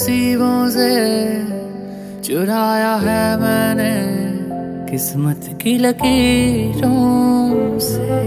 नसीबों से चुराया है मैंने किस्मत की लकीरों से।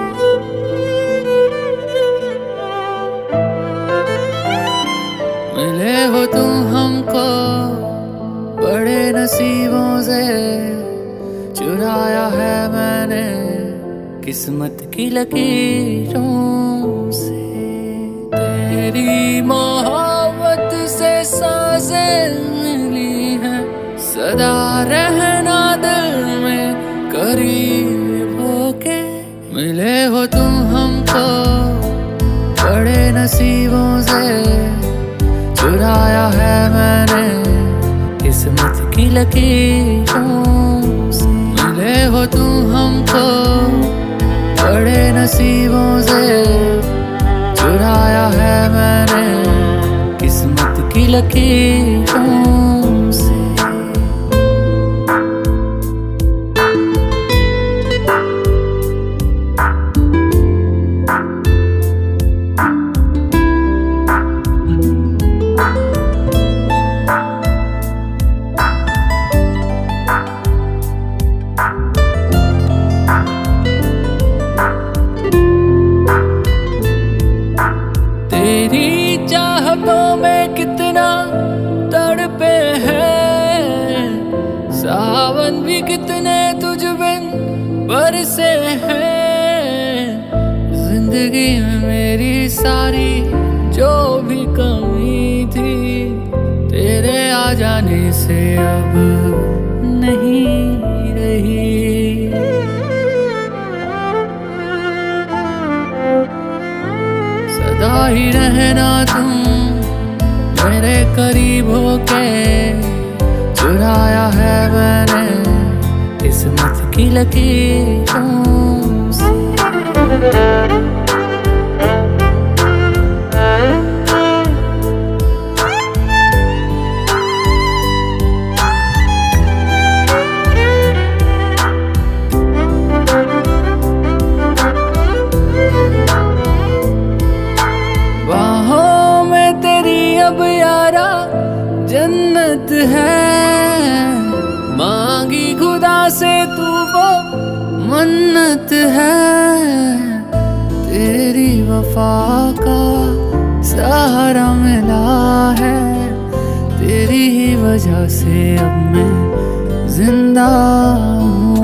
मिले हो तुम हमको बड़े नसीबों से चुराया है मैंने किस्मत की लकीरों से। तेरी मोहब्बत से सांसें मिली हैं, सदा रहना दिल में करीब होके। मिले हो तुम हमको बड़े नसीबों से चुराया है मैंने किस्मत की लकीरों से। मिले हो तुम हमको बड़े नसीबों से चुराया है मैंने किस्मत की लकीरों से। तेरी चाहतों में कितना तड़पे हैं, सावन भी कितने तुझ बिन बरसे हैं। जिंदगी में मेरी सारी जो भी कमी थी, तेरे आ जाने से अब नहीं रही। सदा ही रहना तुम मेरे करीब होके चुराया है मैंने किस्मत की लकीरों से। बाहों में तेरी अब यारा जन्नत है, मांगी खुदा से तू वो मन्नत है। तेरी वफा का सहारा मिला है, तेरी ही वजह से अब मैं जिंदा हूँ।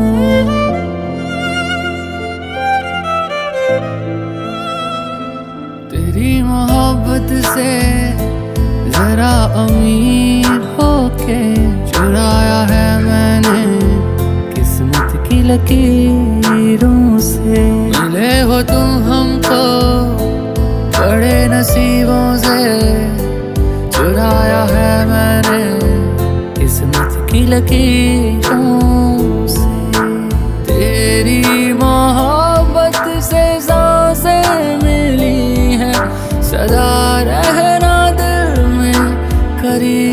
तेरी मोहब्बत से जरा अमीर होके चुराया है मैंने किस्मत की लकीरों से। मिले हो तुम हमको बड़े नसीबों से चुराया है मैंने किस्मत की लकीरों से। तेरी मोहब्बत से सांसें मिली हैं, सदा रहना दिल में करीब